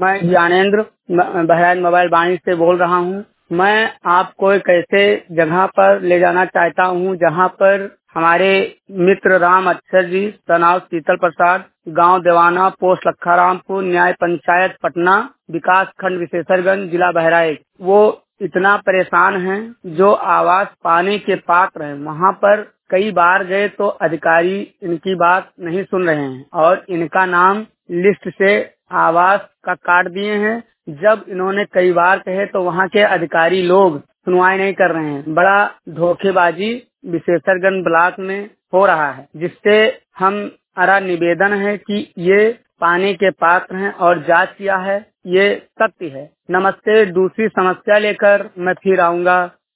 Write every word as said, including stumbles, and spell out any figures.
मैं ज्ञानेंद्र ब- बहराइच मोबाइल वाणी से बोल रहा हूँ। मैं आपको एक ऐसे जगह पर ले जाना चाहता हूँ जहाँ पर हमारे मित्र राम अक्षर जी, तनाव शीतल प्रसाद, गांव देवाना, पोस्ट लखारामपुर, न्याय पंचायत पटना, विकास खंड विशेषरगंज, जिला बहराइच, वो इतना परेशान हैं, जो आवास पाने के पात्र हैं। वहाँ पर कई बार गए तो अधिकारी इनकी बात नहीं सुन रहे हैं और इनका नाम लिस्ट से आवास का काट दिए हैं। जब इन्होंने कई बार कहे तो वहाँ के अधिकारी लोग सुनवाई नहीं कर रहे हैं। बड़ा धोखेबाजी विशेषरगंज ब्लॉक में हो रहा है, जिससे हम हमारा निवेदन है कि ये पानी के पात्र हैं और जांच किया है, ये सत्य है। नमस्ते। दूसरी समस्या लेकर मैं फिर आऊंगा।